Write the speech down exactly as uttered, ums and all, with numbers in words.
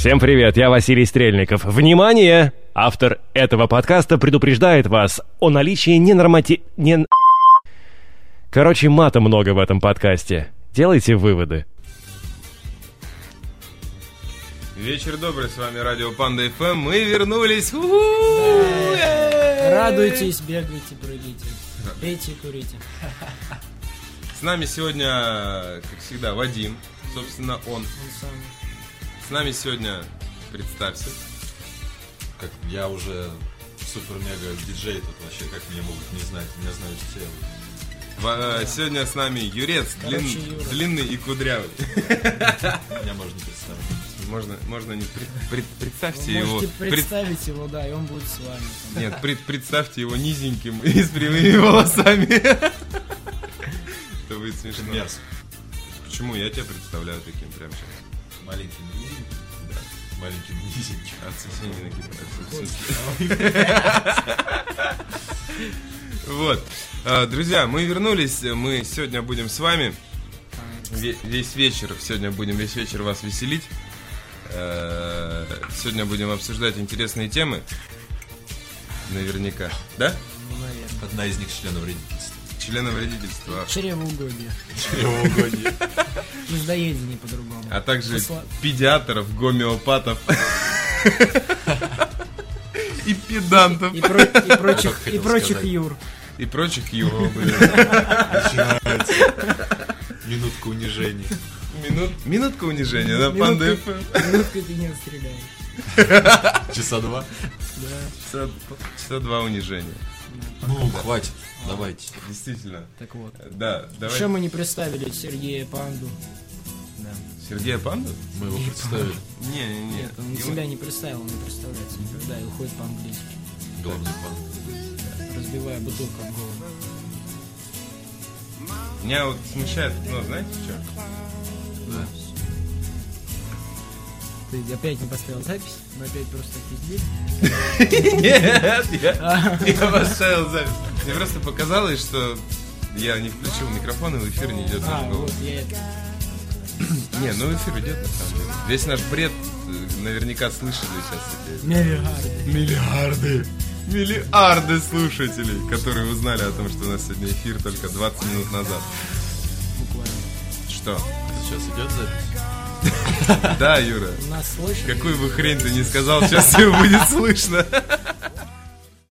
Всем привет, я Василий Стрельников. Внимание! Автор этого подкаста предупреждает вас о наличии ненормати... Не... Короче, мата много в этом подкасте. Делайте выводы. Вечер добрый, с вами Радио Панда эф эм. Мы вернулись. Радуйтесь, бегайте, прыгайте, пейте, курите. С нами сегодня, как всегда, Вадим. Собственно, он. Он сам. С нами сегодня, представься. Как я уже супер-мега диджей тут вообще, как меня могут не знать, меня знают все. В, сегодня с нами Юрец, длин, Юра. длинный и кудрявый. Меня можно не представить. Можно, можно не пред, пред, представьте Вы его. можете представить пред... его, да, и он будет с вами. Нет, пред, представьте его низеньким и с прямыми волосами. Это будет смешно. Мерз. Почему? Я тебя представляю таким прям сейчас. Маленьким низеньким? Да. Маленьким низеньким. Отсосение на Вот. Друзья, мы вернулись. Мы сегодня будем с вами весь вечер. Сегодня будем весь вечер вас веселить. Сегодня будем обсуждать интересные темы. Наверняка. Да? Ну, наверное. Одна из них членовредительства. Членовредительства. Чревоугодие. Чревоугодие. Пиздоедение по-другому. А также Посла... педиатров, гомеопатов и педантов. И, про... и прочих, и прочих сказать. юр. И прочих юр. Начинается. Минутка унижения. Минут... Минутка унижения, да, Панда эф эм. Минуткой ты не отстреляешь. Часа два? Да. Часа, часа два унижения. Ну, хватит. Давайте. Действительно. Так вот. Да, давай. Что мы не представили Сергея Панду? Да. Сергея Панду? Мы его представили. Не, не, не. Нет, он Ему- себя не представил, он не представляется никогда и уходит по-английски, Главный пан. разбивая бутылку об голову. Меня вот смущает, ну, знаете, что? Да. Ты опять не поставил запись? Мы опять просто пиздили? Нет, я, я поставил запись. Мне просто показалось, что я не включил микрофон, и в эфир не идет А, наш голос. вот я это... Не, ну эфир идет на самом деле. Весь наш бред э, наверняка слышали сейчас эти Миллиарды. миллиарды, миллиарды слушателей, которые узнали о том, что у нас сегодня эфир только двадцать минут назад. Буквально. Что? Сейчас идет запись? Да, Юра. Нас слышно? Какую бы хрень ты ни сказал, сейчас ее будет слышно.